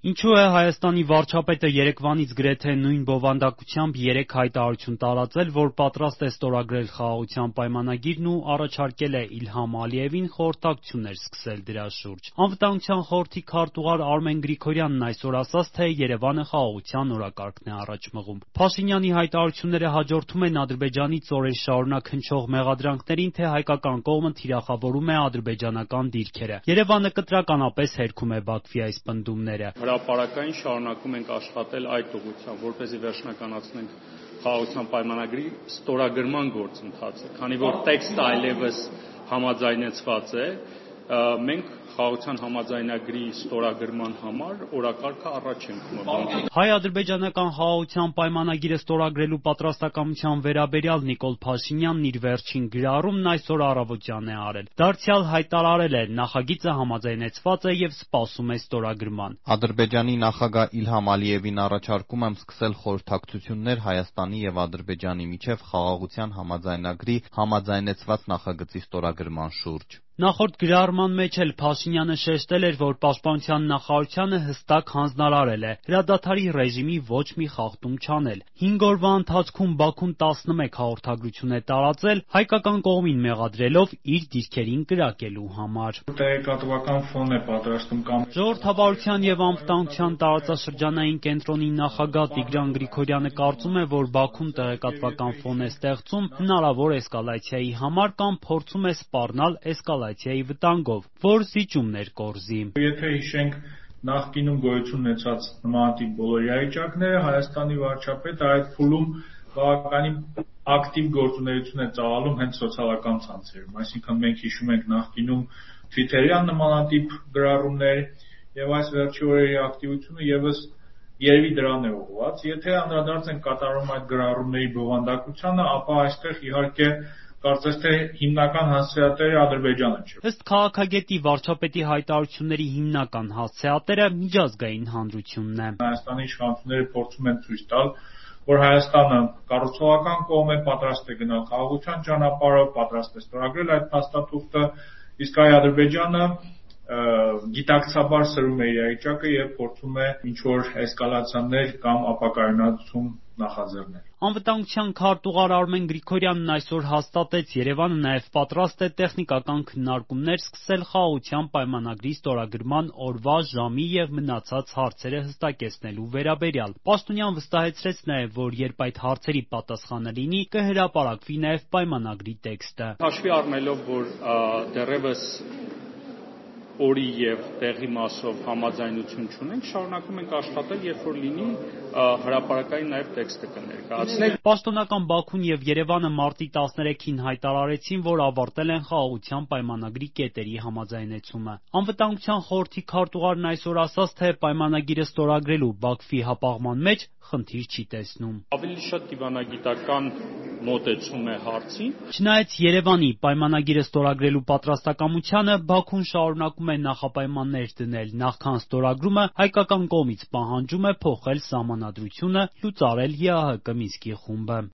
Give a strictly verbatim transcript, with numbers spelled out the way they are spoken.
Ինչու է Հայաստանի վարչապետը երեկվանից գրեթե նույն բովանդակությամբ երեք հայտարարություն տարածել, որ պատրաստ է ստորագրել խաղաղության պայմանագիրն ու առաջարկել է Իլհամ Ալիևին խորհրդակցություններ սկսել դրա շուրջ։ Անվտանգության խորհրդի քարտուղար Արմեն Գրիգորյանն այսօր ասաց, թե Երևանը խաղաղության օրակարգն է առաջ մղում։ Փաշինյանի հայտարարությունները հաջորդում են Ադրբեջանից օրեր շարունակ հնչող մեղադրանքներին, թե հայկական կողմը թիրախավորում է ադրբեջանական դիրքերը։ Երևանը կտրականապես հերքում է Բաքվի այս պնդումները։ Հրապարակային շարունակում ենք աշխատել այդ ուղղությամբ, որպեսզի վերջնականացնենք խաղաղության պայմանագրի ստորագրման գործընթացը, քանի որ տեքստը այլևս համաձայնեցված է, մենք խաղաղության համաձայնագրի ստորագրման համար օրակարգը առաջ ենք մղում։ Հայ-ադրբեջանական խաղաղության պայմանագիրը ստորագրելու պատրաստակամության վերաբերյալ Նիկոլ Փաշինյանն իր վերջին գրառումն այսօր առավոտյան է արել։ Դարձյալ հայտարարել է՝ նախագիծը համաձայնեցված է և սպասում է ստորագրման։ Ադրբեջանի նախագահ Իլհամ Ալիևին առաջարկում եմ սկսել խորհրդակցություններ Հայաստանի և Ադրբեջանի միջև խաղաղության համաձայնագրի համաձայնեցված նախագծի ստորագրման շուրջ։ Նախորդ գրառման մեջ էլ Փաշինյանը շեշտել էր, որ Պաշտպանության նախարարությանը հստակ հանձնարարել է հրադադարի ռեժիմի ոչ մի խախտում չանել։ Հինգ օրվա ընթացքում Բաքուն տասնմեկ հաղորդագրություն է տարածել, հայկական կողմին մեղադրելով իր դիրքերին կրակելու համար։ Տեղեկատվական ֆոն է պատրաստում կամ Ժողովրդավարության և անվտանգության տարածաշրջանային կենտրոնի նախագահ Տիգրան Գրիգորյանը կարծում է, որ Բաքուն տեղեկատվական ֆոն է ստեղծում հնարավոր էսկալացիայի համար կամ փորձում է սպառնալ էսկալացիայի վտանգով, որ զիջումներ կորզի։ Եթե հիշենք նախկինում գոյություն ունեցած նմանատիպ բոլոր իրավիճակները, Հայաստանի վարչապետը այդ փուլում բավականին ակտիվ գործունեություն է ծավալում հենց սոցիալական ցանցերում, այսինքն մենք հիշում ենք նախկինում Twitter-յան նմանատիպ գրառումներ եւ այս վերջի օրերի ակտիվությունը եւս երևի դրան է ուղղված։ Եթե անդրադարձ ենք կատարում այդ գրառումների բովանդակությանը, ապա այստեղ իհարկե կարծես թե հիմնական հասցեատերը Ադրբեջանը չէ։ Ըստ քաղաքագետի վարչապետի հայտարարությունների հիմնական հասցեատերը միջազգային հանրությունն է։ Հայաստանի իշխանությունները փորձում են ցույց տալ, որ Հայաստանը կառուցողական կողմ է, պատրաստ է գնալ խաղաղության ճանապարհով, պատրաստ է ստորագրել այդ փաստաթուղթը, իսկ այ Ադրբեջանը գիտակցաբար սրում է իրավիճակը եւ փորձում է ինչ-որ էսկալացիաներ կամ ապակայունացում նախաձեռնել։ Անվտանգության քարտուղար Արմեն Գրիգորյանն այսօր հաստատեց՝ Երևանը նաև պատրաստ է տեխնիկական քննարկումներ սկսել խաղաղության պայմանագրի ստորագրման օրվա, ժամի և մնացած հարցերը հստակեցնելու վերաբերյալ։ Պաշտոնյան վստահեցրեց նաև, որ երբ այդ հարցերի պատասխանը լինի, կհրապարակվի նաև պայմանագրի տեքստը։ Հաշվի առնելով, որ դեռևս օրի եւ տեղի մասով համաձայնություն չունենք, շարունակում ենք աշխատել, երբ որ լինի հրապարակային նաև տեքստը կներկայացնենք։ Պաշտոնական Բաքուն եւ Երևանը մարտի տասներեքին հայտարարեցին, որ ավարտել են խաղաղության պայմանագրի կետերի համաձայնեցումը։ Անվտանգության խորհրդի քարտուղարն այսօր ասաց, թե պայմանագիրը ստորագրելու Բաքվի հապաղման մեջ խնդիր չի տեսնում։ Ավելի շատ դիվանագիտական մոտեցում է հարցին։ Չնայած Երևանի պայմանագիրը ստորագրելու պատրաստակամությանը, Բաքուն շարունակում է նախապայմաններ դնել։ Նախքան ստորագրումը հայկական կողմից պահանջում է փոխել սահմանադրությունը, լուծարել ԵԱՀԿ Մինսկի խումբը։